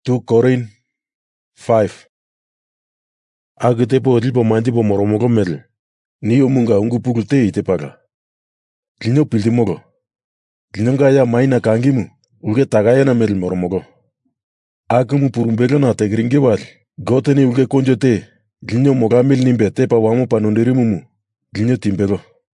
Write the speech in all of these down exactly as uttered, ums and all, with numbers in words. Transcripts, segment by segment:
two Korin five. Agitepo lipo mandipo moromogo mel. Niyo munga ungu pukulte itepaga. Lino piltimogo. Linonga ya maina kangimu. Uge tagaya na mel moromogo. Akumu purumbega na tegringe wal. Goteni uge konjote. Lino mogamil nimbe tepa wamo panundirimumu. Lino timbego.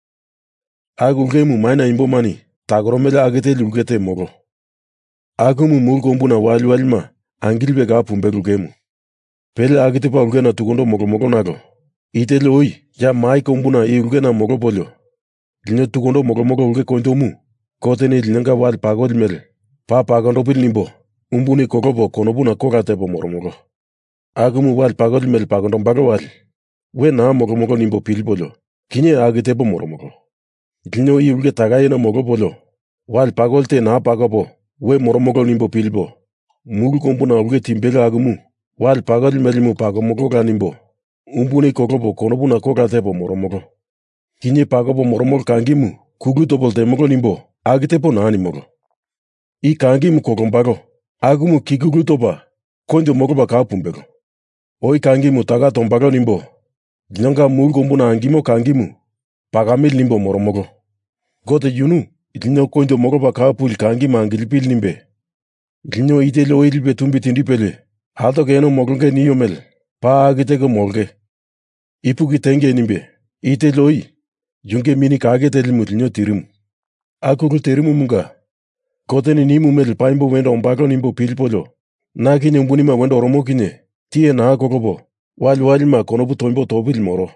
Agugemu maina imbo mani. Tagromela agete lugete mogo. Akumu mulgombuna wali walima. Angilbe ga pumbegu gemu. Pele agite pa ulge na tugondo mogo mogo nago. Itele oi, ya mai kombuna i ulge na mogo polio. Lino tugondo mogo mogo ulge konjomu. Kotene linanga wal pagod mel. Pa pagondo pil nimbo. Umbuni kokobo konobuna kogatepo moro mogo. Agumu wal pagod mel pagondo bago wal. We na mogo mogo nimbo pil polio. Kinye agitepo moro mogo. Lino i ulge tagaye na mogo polio. Wal pagolte na pagobo. We moro mogo nimbo pilbo. Mulu kombuna ulge timbega agumu. Wal pagal melimu pago mogo ganimbo. Umbuni kokobo konobuna kogatepo moro mogo. Kinye pagobo moro mogo kangimu. Kugu topolte mogo nimbo. Agitepo nani mogo. I kangimu kokombago. Agumu kigugu topa. Konjo mogo baka pumbego. Oi kangimu taga tombago nimbo. Linonga mulu kombuna angimo kangimu. Pagamil nimbo moro mogo. Gote yunu. Lino konjo mogo baka pul kangimu angilipil nimbe. Lino itele oilbe tumbi tindipele. Hato keno mogonge niyo mel. Pa agitego molge. Ipu kitenge nimbe. Ite loi. Junge mini kage telimu linyo tirimu. Akuru tirimu munga. Koteni nimu mel paimbo wendo ombago nimbo pilpolo. Na kine umbunima wendo oromo kine. Tie na kokobo. Wali wali ma konobu toimbo topil moro.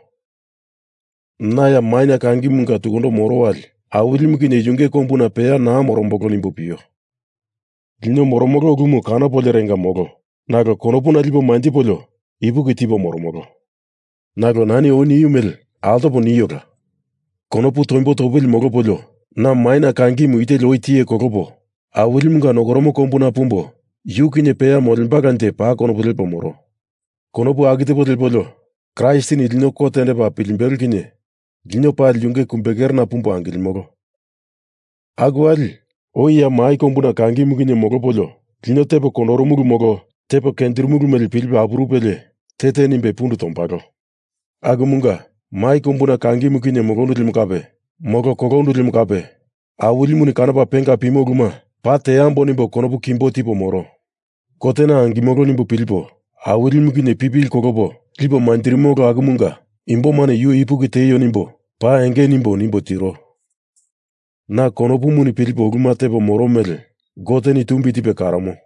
Na ya maina kangi munga tukondo moro wali. Awilimu kine junge kombuna pea na morombogo nimbo piyo. Linyo moromogo gumu kana pole renga mogo. Nago konopuna lipo mandi polio, ibu kitipo moromogo. Nago nani o niyu mel, alto po niyo ka. Konopu toimbo topil mogo polio, na maina kangimu ite loi tie kokopo. Awilimunga nogoromo kompuna pumbo, yuki ne pea molimbagante pa konopu lipo moro. Konopu agite po lipo Christi ni lino kotende pa pilimbel kine, lino pa liunge kumbeger na pumbo angil mogo. Aguali, oi ya mai kompuna kangimu kine mogo polio, lino tepo konoromugu mogo, tepo kendirmugu mel pilbe apurupele, tete nimbe pundu tompago. Agumunga, mai kumbuna kangi mukine mogondu limukabe, mogo kogondu limukabe. Awulimu ni kanapa penga pimoguma, pa teambo nimbo konopu kimbo tipo moro. Kotena angi mogo nimbo pilpo, awulimu kine pipil kokobo, lipo mandirimogo agumunga, imbo mane yu ipu kiteyo nimbo, pa enge nimbo nimbo tiro. Na konopu muni pilpo guma tepo moro mele, gote ni tumbi tipe karamo.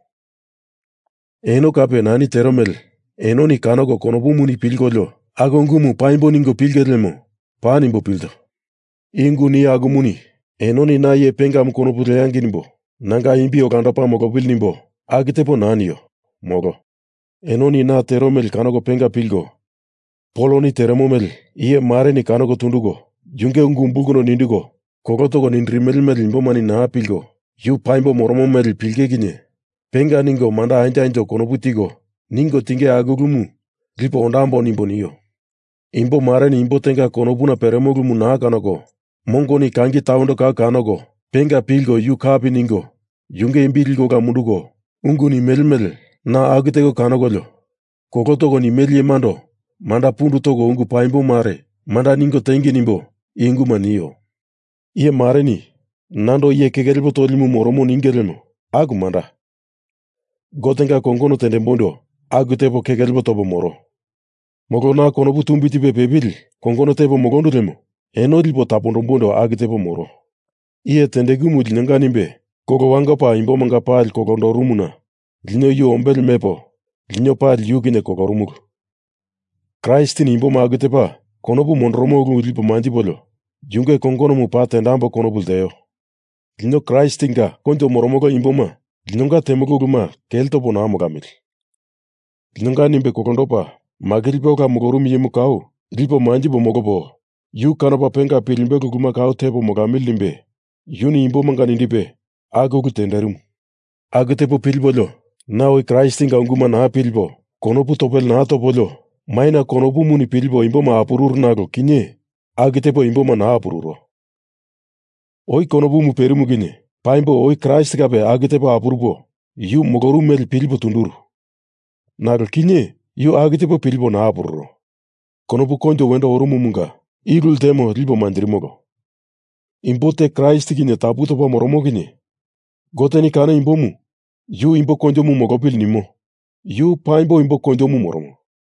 Eno kape nani teromel. Eno ni kanogo konobu muni pilgolyo. Agongumu paimbo ningo pilgelemo. Pa nimbo pildo. Ingu ni agumuni. Eno ni na ye penga mkonobu leyangi nimbo. Nanga imbi okandapa mogo pil nimbo. Agitepo naniyo. Mogo. Eno ni na teromel kanogo penga pilgo. Polo ni teremomel. Iye mare ni kanogo tundugo. Junge ungumbugo no nindugo. Kogotogo nindrimel mel nimbo mani na pilgo. Yu paimbo moromomel pilge gine. Penga ningo manda anja anjo konoputigo, ningo tinge agugumu, lipo ondambo nimbo niyo. Imbo mare ni imbo tenga konopuna peremogumu na kanogo, mongo ni kangi taundo ka kanogo, penga pilgo yu kapi ningo, yunge imbiligo ka mundugo, ungu ni melmel, na agitego kanogolyo. Kokotogo ni melie mando, manda pundu togo ungu paimbo mare, manda ningo tengi nimbo, ingu maniyo. Iye mare ni, nando iye kegelbo tolimu moromo ningelemo, agu manda. Gotenga kongono tende mbondo, agutepo kegelbo tobo moro. Mogo na konobu tumbiti pe pebil, kongono tepo mogondo lemo, eno lipo tapondo mbondo agutepo moro. Iye tende gumu linanga nimbe, kogo wanga pa imbo manga pal kogondo rumuna, lino yu ombel mepo, lino pal yugine kogo rumugu. Christi ni imbo ma agutepa, konobu monromogu lipo mandibolo, junge kongono mu pa tendambo konobu deo. Lino Christi nga, konjo moromogo imbo ma, linonga temogo guma kelto bona mogamil. Linonga nimbe kokondopa magilbo ka mogorumi yemu kao lipo manjibo mogobo. Yu kanapa penga pilimbe guma kao tepo mogamil nimbe. Yuni imbo manga nindibe agogu tenderum. Agotepo pilbolo na oi Christinga unguma na pilbo konopu topel na topolo maina konopu muni pilbo imbo ma apurur nago kinye agotepo imbo ma na apururo. Oi konopu mu perimu gine paimbo oi Christ gabe agotepo apurubo yu mogoru mel pilbo tunduru. Nalo kinye yu agitepo pilipo na apurro. Konopu konjo wendo orumumunga. Igul temo lipo mandirimogo. Imbote Christ kinye taputo pa moromo kinye. Goteni kana imbomu. Yu imbo konjo mu mogopil nimo. Yu paimbo imbo konjo mu moromo.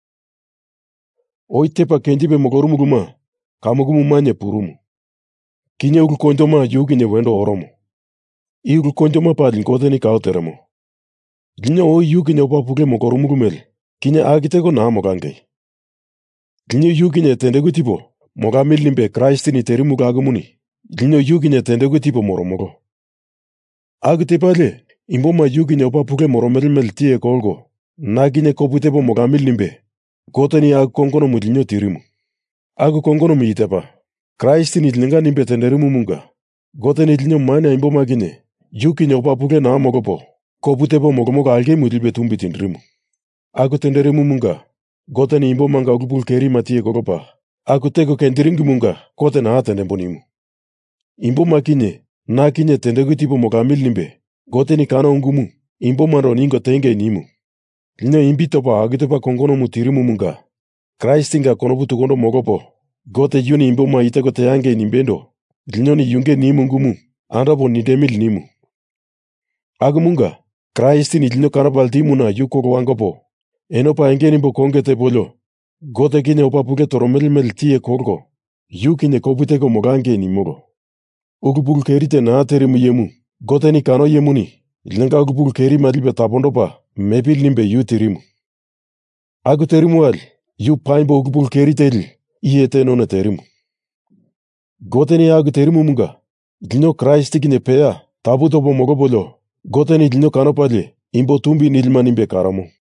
Oitepa kenjibe mogorumuguma. Kamugumu manye purumu. Kinye ugul konjo ma yu kinye wendo oromo. Igul konjo ma palin goteni kao teremo. Ginyo o yu kinye opapuke mogorumugumel. Kinye agiteko na mogangei. Ginyo yu kinye tendegu tipo. Mogamil limbe Christ ni terimu gagumuni. Ginyo yu kinye tendegu tipo moromogo. Agitepale. Imbo ma yu kinye opapuke moromelmel tie kolgo. Na kinye koputepo mogamil limbe. Goteni ag kongono mu ginyo tirimu. Ag kongono mu itepa. Christ ni linga nimbe tenderimu munga. Goteni ginyo mane imbo ma kinye. Yu kinye opapuke na mogopo. Koputepo mogomoga alge mu limbe tumbi tindrimu. Ag tenderimu munga. Goteni imbo manga ugupul keri matie kogopa. Ag teko kendiringi munga. Goten atende bonimu. Imbo ma kinye. Na kinye tendegu tipo mogamil limbe. Goteni kana ungumu. Imbo maro ningo tenge nimu. Linyo imbitopa agitopa kongono mutirimu munga. Christ inga konopu tukondo mogopo. Gote yuni imbo ma iteko teyange nimbendo. Linyo ni yunge nimu ngumu. Andapo nidemil nimu. Agumunga. Christ ni linyo karabaltimu na yuko wangopo. Enopa enge nimbo konge te polo. Gote kinye opapuke toromelmel tie korgo. Yu kinye koputeko mogange nimogo. Ugupul kerite na aterimu yemu. Gote ni kano yemuni. Linga ugupul keri malibe tapondopa. Mepil nimbe yu tirimu. Agu terimu al. Yu paimbo ugupul kerite li. Iye tenone terimu. Gote ni agu terimu munga. Linyo Christ kinye pea. Taputopo mogopolo. Gote ni linyo kano pale. Imbo tumbi nilma nimbe karamo.